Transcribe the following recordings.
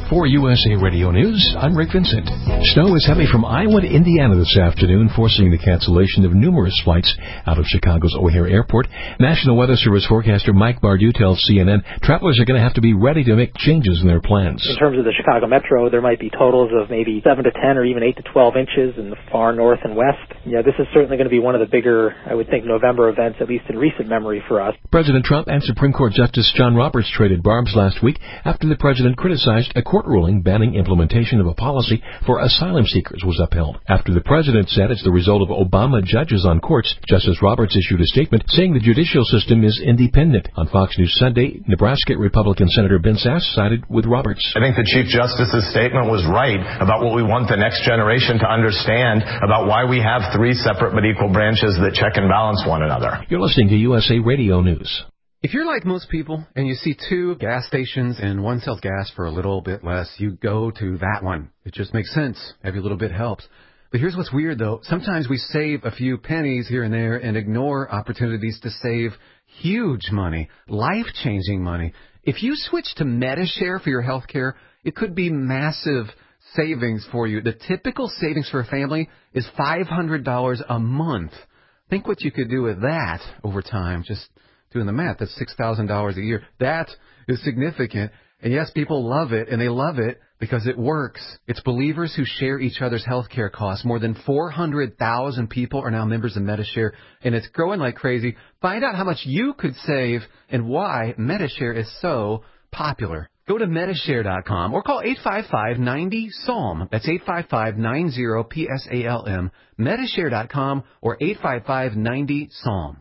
For USA Radio News, I'm Rick Vincent. Snow is heavy from Iowa to Indiana this afternoon, forcing the cancellation of numerous flights out of Chicago's O'Hare Airport. National Weather Service forecaster Mike Bardew tells CNN travelers are going to have to be ready to make changes in their plans. In terms of the Chicago Metro, there might be totals of maybe 7 to 10 or even 8 to 12 inches in the far north and west. Yeah, this is certainly going to be one of the bigger, I would think, November events, at least in recent memory for us. President Trump and Supreme Court Justice John Roberts traded barbs last week after the president criticized a court ruling banning implementation of a policy for asylum seekers was upheld. After the president said it's the result of Obama judges on courts, Justice Roberts issued a statement saying the judicial system is independent. On Fox News Sunday, Nebraska Republican Senator Ben Sasse sided with Roberts. I think the Chief Justice's statement was right about what we want the next generation to understand about why we have three separate but equal branches that check and balance one another. You're listening to USA Radio News. If you're like most people and you see two gas stations and one sells gas for a little bit less, you go to that one. It just makes sense. Every little bit helps. But here's what's weird, though. Sometimes we save a few pennies here and there and ignore opportunities to save huge money, life-changing money. If you switch to Medi-Share for your health care, it could be massive savings for you. The typical savings for a family is $500 a month. Think what you could do with that over time. Just doing the math, that's $6,000 a year. That is significant. And yes, people love it, and they love it because it works. It's believers who share each other's health care costs. More than 400,000 people are now members of Medi-Share, and it's growing like crazy. Find out how much you could save and why Medi-Share is so popular. Go to Medishare.com or call 855-90-SALM. That's 855-90-PSALM. Medishare.com or 855-90-SALM.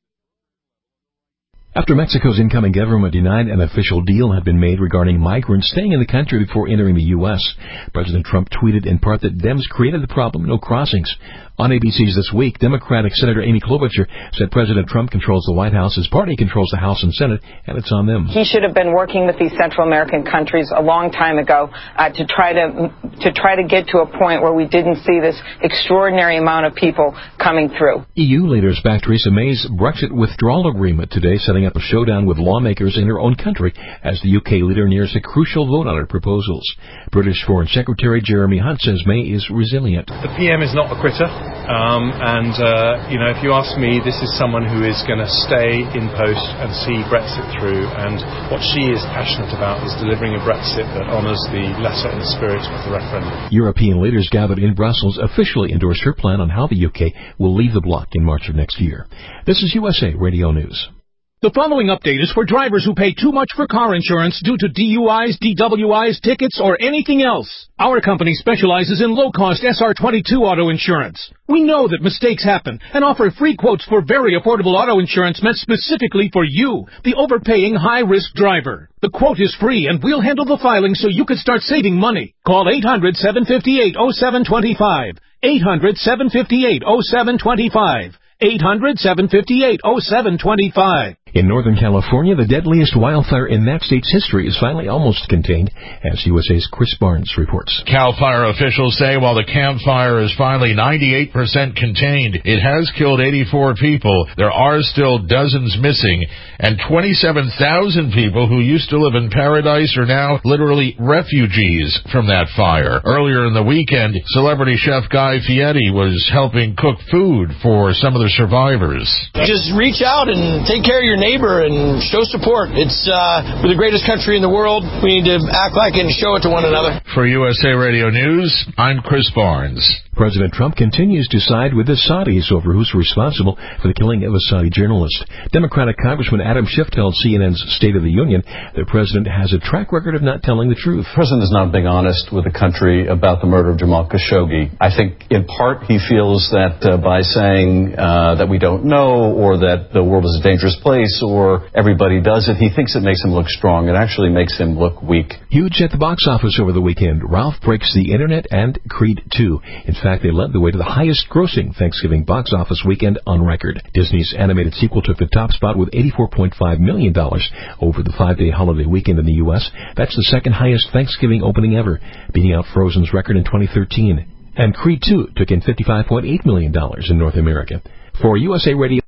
After Mexico's incoming government denied an official deal had been made regarding migrants staying in the country before entering the U.S., President Trump tweeted in part that Dems created the problem, no crossings. On ABC's This Week, Democratic Senator Amy Klobuchar said President Trump controls the White House, his party controls the House and Senate, and it's on them. He should have been working with these Central American countries a long time ago to try to get to a point where we didn't see this extraordinary amount of people coming through. EU leaders backed Theresa May's Brexit withdrawal agreement today, setting up a showdown with lawmakers in her own country as the UK leader nears a crucial vote on her proposals. British Foreign Secretary Jeremy Hunt says May is resilient. The PM is not a quitter, if you ask me, this is someone who is going to stay in post and see Brexit through, and what she is passionate about is delivering a Brexit that honours the letter and spirit of the referendum. European leaders gathered in Brussels officially endorsed her plan on how the UK will leave the bloc in March of next year. This is USA Radio News. The following update is for drivers who pay too much for car insurance due to DUIs, DWIs, tickets, or anything else. Our company specializes in low-cost SR22 auto insurance. We know that mistakes happen and offer free quotes for very affordable auto insurance meant specifically for you, the overpaying high-risk driver. The quote is free, and we'll handle the filing so you can start saving money. Call 800-758-0725. 800-758-0725. 800-758-0725. In Northern California, the deadliest wildfire in that state's history is finally almost contained, as USA's Chris Barnes reports. CAL FIRE officials say while the Camp Fire is finally 98% contained, it has killed 84 people. There are still dozens missing, and 27,000 people who used to live in Paradise are now literally refugees from that fire. Earlier in the weekend, celebrity chef Guy Fieri was helping cook food for some of the survivors. Just reach out and take care of your neighbor and show support. We're the greatest country in the world. We need to act like it and show it to one another. For USA Radio News, I'm Chris Barnes. President Trump continues to side with the Saudis over who's responsible for the killing of a Saudi journalist. Democratic Congressman Adam Schiff told CNN's State of the Union the president has a track record of not telling the truth. The president is not being honest with the country about the murder of Jamal Khashoggi. I think in part he feels that by saying that we don't know, or that the world is a dangerous place, or everybody does it, he thinks it makes him look strong. It actually makes him look weak. Huge at the box office over the weekend. Ralph Breaks the Internet and Creed 2. In fact, they led the way to the highest-grossing Thanksgiving box office weekend on record. Disney's animated sequel took the top spot with $84.5 million over the 5-day holiday weekend in the U.S. That's the second highest Thanksgiving opening ever, beating out Frozen's record in 2013. And Creed 2 took in $55.8 million in North America. For USA Radio